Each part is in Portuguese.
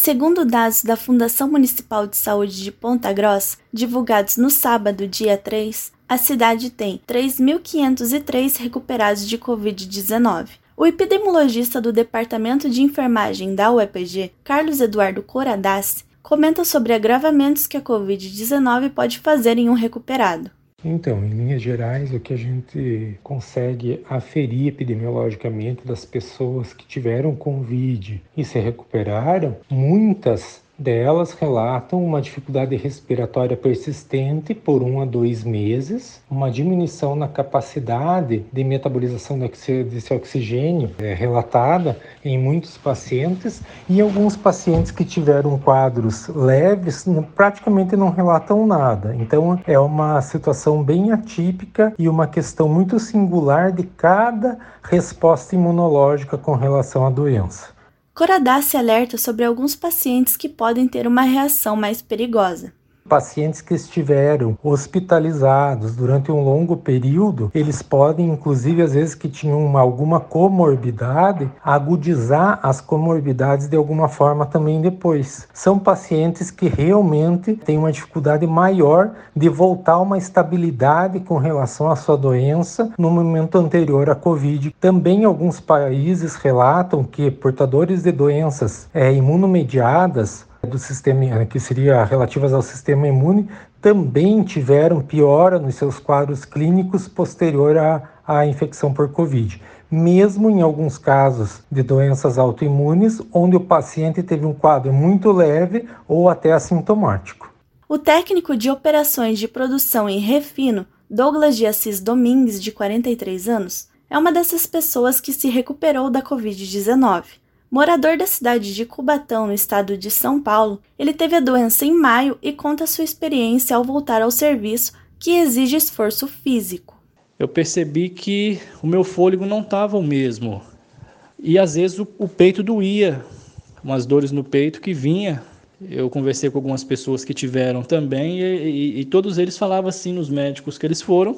Segundo dados da Fundação Municipal de Saúde de Ponta Grossa, divulgados no sábado, dia 3, a cidade tem 3.503 recuperados de Covid-19. O epidemiologista do Departamento de Enfermagem da UEPG, Carlos Eduardo Coradassi, comenta sobre agravamentos que a Covid-19 pode fazer em um recuperado. Então, em linhas gerais, o que a gente consegue aferir epidemiologicamente das pessoas que tiveram Covid e se recuperaram, muitas delas relatam uma dificuldade respiratória persistente por 1 a 2 meses, uma diminuição na capacidade de metabolização desse oxigênio relatada em muitos pacientes, e alguns pacientes que tiveram quadros leves praticamente não relatam nada. Então é uma situação bem atípica e uma questão muito singular de cada resposta imunológica com relação à doença. Coradassi alerta sobre alguns pacientes que podem ter uma reação mais perigosa. Pacientes que estiveram hospitalizados durante um longo período, eles podem, inclusive, às vezes que tinham alguma comorbidade, agudizar as comorbidades de alguma forma também depois. São pacientes que realmente têm uma dificuldade maior de voltar a uma estabilidade com relação à sua doença no momento anterior à Covid. Também alguns países relatam que portadores de doenças imunomediadas do sistema, que seria relativas ao sistema imune, também tiveram piora nos seus quadros clínicos posterior à infecção por Covid, mesmo em alguns casos de doenças autoimunes, onde o paciente teve um quadro muito leve ou até assintomático. O técnico de operações de produção em refino, Douglas de Assis Domingues, de 43 anos, é uma dessas pessoas que se recuperou da Covid-19. Morador da cidade de Cubatão, no estado de São Paulo, ele teve a doença em maio e conta sua experiência ao voltar ao serviço, que exige esforço físico. Eu percebi que o meu fôlego não estava o mesmo. E às vezes o peito doía, umas dores no peito que vinha. Eu conversei com algumas pessoas que tiveram também e todos eles falavam assim nos médicos que eles foram,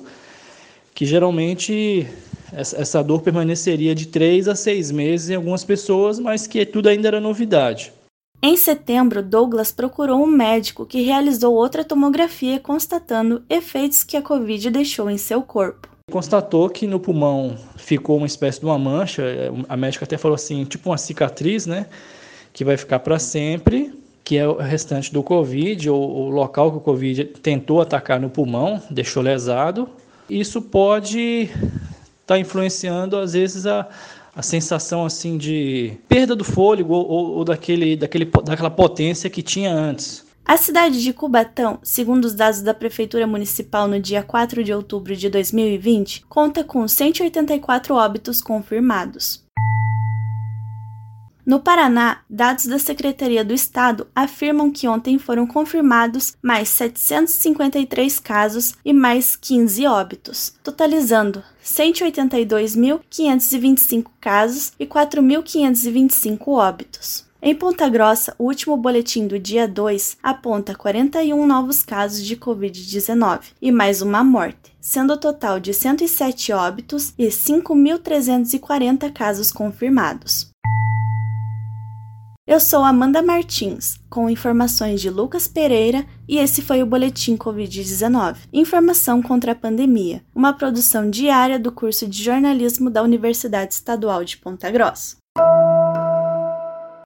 que geralmente essa dor permaneceria de 3 a 6 meses em algumas pessoas, mas que tudo ainda era novidade. Em setembro, Douglas procurou um médico que realizou outra tomografia constatando efeitos que a Covid deixou em seu corpo. Constatou que no pulmão ficou uma espécie de uma mancha, a médica até falou assim, tipo uma cicatriz, né, que vai ficar para sempre, que é o restante do Covid, ou o local que o Covid tentou atacar no pulmão, deixou lesado. Isso pode estar influenciando, às vezes, a sensação assim, de perda do fôlego ou daquela potência que tinha antes. A cidade de Cubatão, segundo os dados da Prefeitura Municipal no dia 4 de outubro de 2020, conta com 184 óbitos confirmados. No Paraná, dados da Secretaria do Estado afirmam que ontem foram confirmados mais 753 casos e mais 15 óbitos, totalizando 182.525 casos e 4.525 óbitos. Em Ponta Grossa, o último boletim do dia 2 aponta 41 novos casos de Covid-19 e mais uma morte, sendo o total de 107 óbitos e 5.340 casos confirmados. Eu sou Amanda Martins, com informações de Lucas Pereira, e esse foi o Boletim Covid-19, Informação contra a Pandemia, uma produção diária do curso de jornalismo da Universidade Estadual de Ponta Grossa.